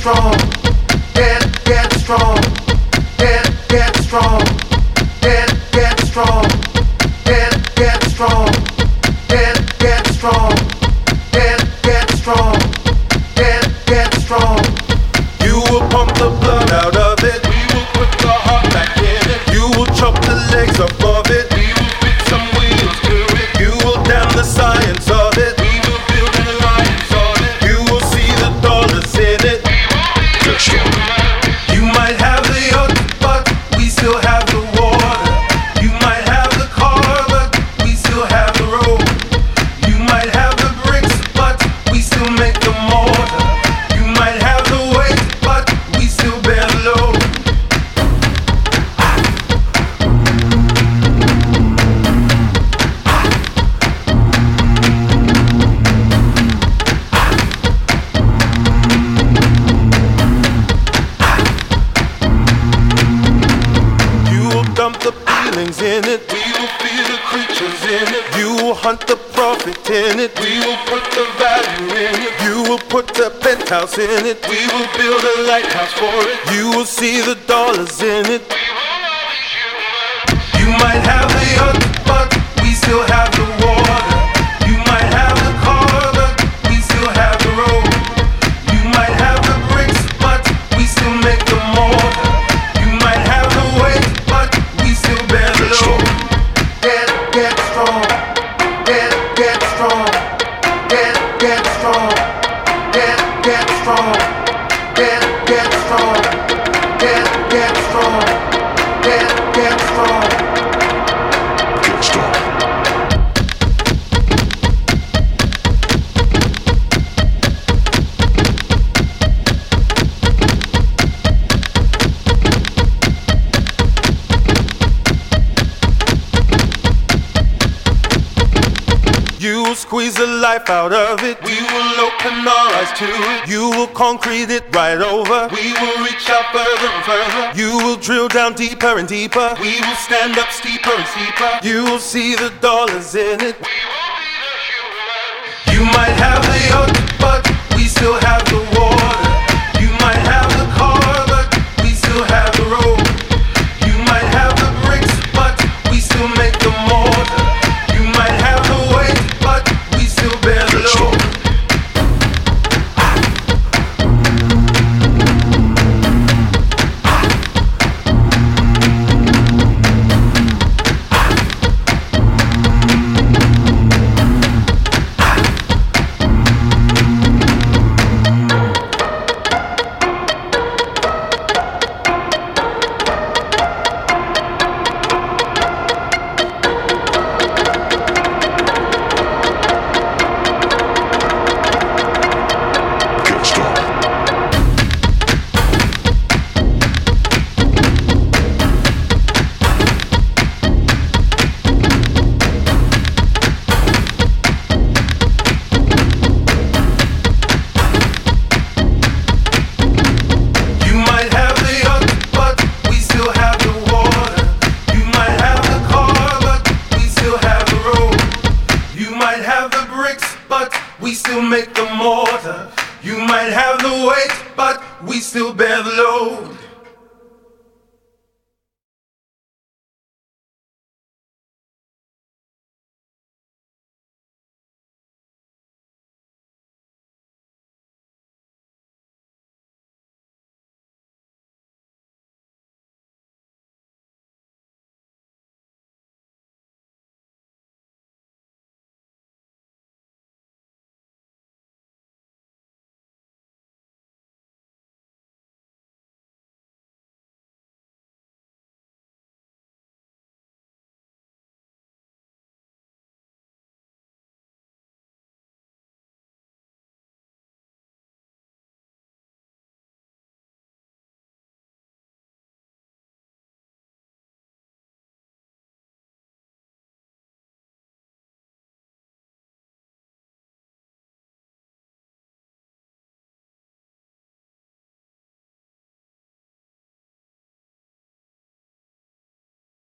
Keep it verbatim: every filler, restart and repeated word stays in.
strong, get, get strong, get, get strong, get, get strong, get, get strong, get, get strong, get, get strong, get, get strong. You will pump the blood out of it. We will put the heart back in it. You will chop the legs above it. We will fit some wheels to it. You will damn the science of it. We will build an alliance on it. You will see the dollars in it. You might have the yacht, but we still have the water. You might have the car, but we still have the road. You might have the bricks, but we still make the mortar. You might have the weight, but we still bear the load. Dump the feelings in it. We will feel the creatures in it. You will hunt the profit in it. We will put the value in it. You will put the penthouse in it. We will build a lighthouse for it. You will see the dollars in it. You might have the yacht, but we still have the water. You might have the car, but we still have the road. You might have the bricks, but we still make the mortar. You might have the weight, but we still bear the load. Get, get strong. Get, get strong. Get, get strong. Get, get strong. Get, get strong. Get, get strong. Get, get strong. Get strong. You will squeeze the life out of it. We will open our eyes to it. You will concrete it right over. We will reach out further and further. You will drill down deeper and deeper. We will stand up steeper and steeper. You will see the dollars in it. You might have the yacht, but we still have the water. You might have the car, but we still have the road. You might have the bricks, but we still make the mortar. You might have the weight, but we still bear the load. We still make the mortar. You might have the weight, but we still bear the load.